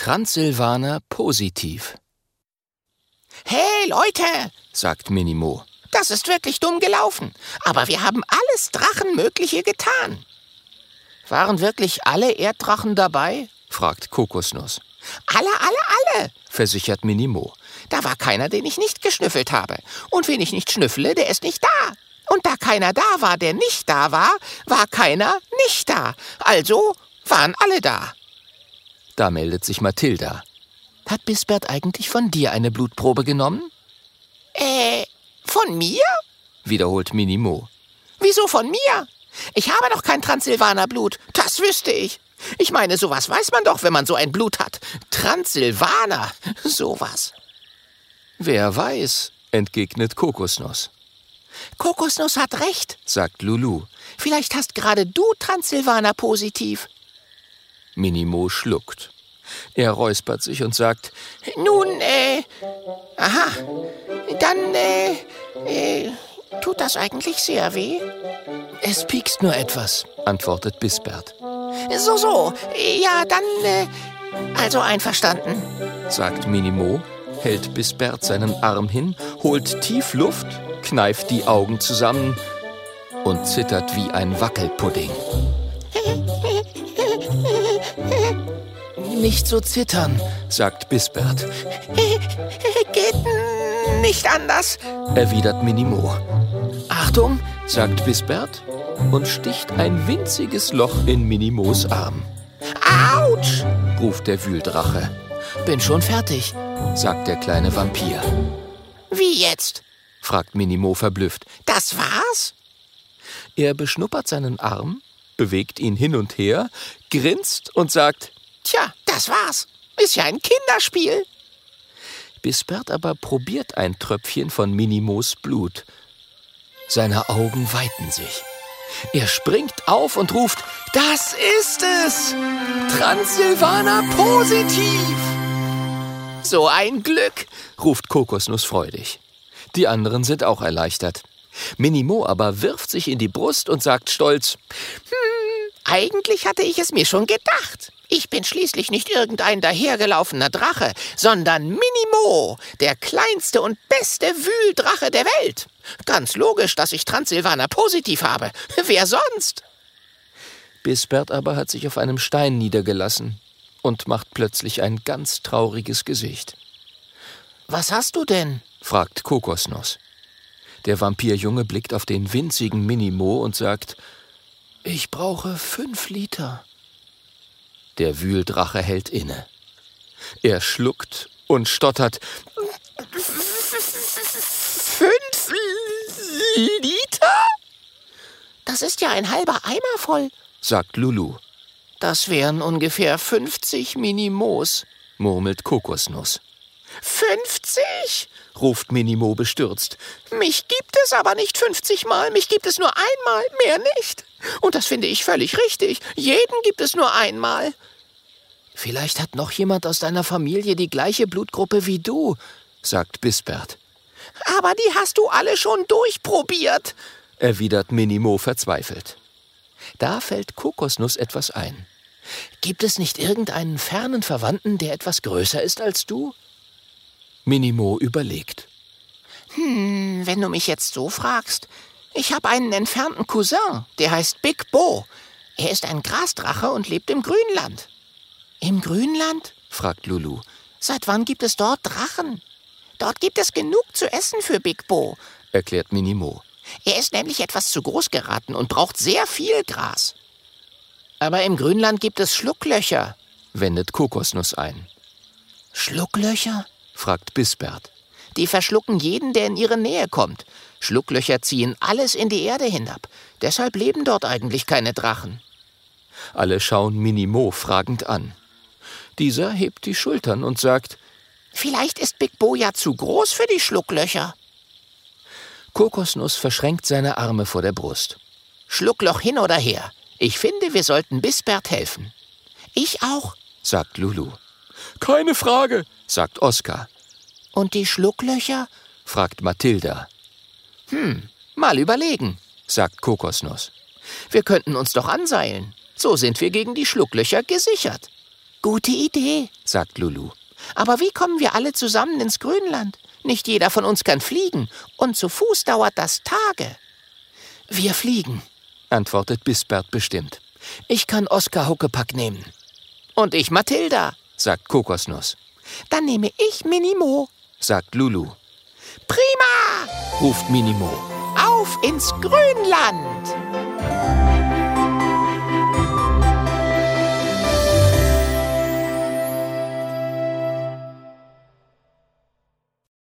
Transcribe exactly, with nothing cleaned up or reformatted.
Transsilvaner positiv. »Hey, Leute«, sagt Minimo, »das ist wirklich dumm gelaufen, aber wir haben alles Drachenmögliche getan.« »Waren wirklich alle Erddrachen dabei?« fragt Kokosnuss. »Alle, alle, alle«, versichert Minimo. »Da war keiner, den ich nicht geschnüffelt habe. Und wen ich nicht schnüffle, der ist nicht da. Und da keiner da war, der nicht da war, war keiner nicht da. Also waren alle da.« Da meldet sich Mathilda. »Hat Bisbert eigentlich von dir eine Blutprobe genommen?« »Äh, von mir?« wiederholt Minimo. »Wieso von mir? Ich habe doch kein Transsilvaner Blut, das wüsste ich. Ich meine, sowas weiß man doch, wenn man so ein Blut hat. Transsilvaner, sowas.« »Wer weiß«, entgegnet Kokosnuss. »Kokosnuss hat recht«, sagt Lulu. »Vielleicht hast gerade du Transsilvaner positiv.« Minimo schluckt. Er räuspert sich und sagt, »Nun, äh, aha, dann, äh, äh, tut das eigentlich sehr weh?« »Es piekst nur etwas«, antwortet Bisbert. »So, so, ja, dann, äh, also einverstanden«, sagt Minimo, hält Bisbert seinen Arm hin, holt tief Luft, kneift die Augen zusammen und zittert wie ein Wackelpudding. »Nicht so zittern«, sagt Bisbert. »Geht nicht anders«, erwidert Minimo. »Achtung«, sagt Bisbert und sticht ein winziges Loch in Minimos Arm. »Autsch«, ruft der Wühldrache. »Bin schon fertig«, sagt der kleine Vampir. »Wie jetzt?«, fragt Minimo verblüfft. »Das war's?« Er beschnuppert seinen Arm, bewegt ihn hin und her, grinst und sagt, »Tja, das war's. Ist ja ein Kinderspiel.« Bisbert aber probiert ein Tröpfchen von Minimos Blut. Seine Augen weiten sich. Er springt auf und ruft, »Das ist es! Transsilvaner positiv!« »So ein Glück«, ruft Kokosnuss freudig. Die anderen sind auch erleichtert. Minimo aber wirft sich in die Brust und sagt stolz, »Hm, eigentlich hatte ich es mir schon gedacht. Ich bin schließlich nicht irgendein dahergelaufener Drache, sondern Minimo, der kleinste und beste Wühldrache der Welt. Ganz logisch, dass ich Transsilvaner positiv habe. Wer sonst?« Bisbert aber hat sich auf einem Stein niedergelassen und macht plötzlich ein ganz trauriges Gesicht. »Was hast du denn?« fragt Kokosnuss. Der Vampirjunge blickt auf den winzigen Minimo und sagt, »Ich brauche fünf Liter.« Der Wühldrache hält inne. Er schluckt und stottert, »Fünf Liter? Das ist ja ein halber Eimer voll«, sagt Lulu. »Das wären ungefähr fünfzig Minimos«, murmelt Kokosnuss. »fünfzig?« ruft Minimo bestürzt. »Mich gibt es aber nicht fünfzig Mal, mich gibt es nur einmal, mehr nicht. Und das finde ich völlig richtig. Jeden gibt es nur einmal.« »Vielleicht hat noch jemand aus deiner Familie die gleiche Blutgruppe wie du«, sagt Bisbert. »Aber die hast du alle schon durchprobiert«, erwidert Minimo verzweifelt. Da fällt Kokosnuss etwas ein. »Gibt es nicht irgendeinen fernen Verwandten, der etwas größer ist als du?« Minimo überlegt. »Hm, wenn du mich jetzt so fragst. Ich habe einen entfernten Cousin, der heißt Big Bo. Er ist ein Grasdrache und lebt im Grünland.« »Im Grünland?«, fragt Lulu. »Seit wann gibt es dort Drachen? Dort gibt es genug zu essen für Big Bo«, erklärt Minimo. »Er ist nämlich etwas zu groß geraten und braucht sehr viel Gras.« »Aber im Grünland gibt es Schlucklöcher«, wendet Kokosnuss ein. »Schlucklöcher?«, fragt Bisbert. »Die verschlucken jeden, der in ihre Nähe kommt. Schlucklöcher ziehen alles in die Erde hinab. Deshalb leben dort eigentlich keine Drachen.« Alle schauen Minimo fragend an. Dieser hebt die Schultern und sagt, »Vielleicht ist Big Bo ja zu groß für die Schlucklöcher.« Kokosnuss verschränkt seine Arme vor der Brust. »Schluckloch hin oder her. Ich finde, wir sollten Bisbert helfen.« »Ich auch«, sagt Lulu. »Keine Frage«, sagt Oskar. »Und die Schlucklöcher?«, fragt Mathilda. »Hm, mal überlegen«, sagt Kokosnuss. »Wir könnten uns doch anseilen. So sind wir gegen die Schlucklöcher gesichert.« Gute Idee, sagt Lulu. Aber wie kommen wir alle zusammen ins Grünland? Nicht jeder von uns kann fliegen und zu Fuß dauert das Tage. Wir fliegen, antwortet Bisbert bestimmt. Ich kann Oskar Huckepack nehmen. Und ich Mathilda, sagt Kokosnuss. Dann nehme ich Minimo, sagt Lulu. Prima, ruft Minimo. Auf ins Grünland!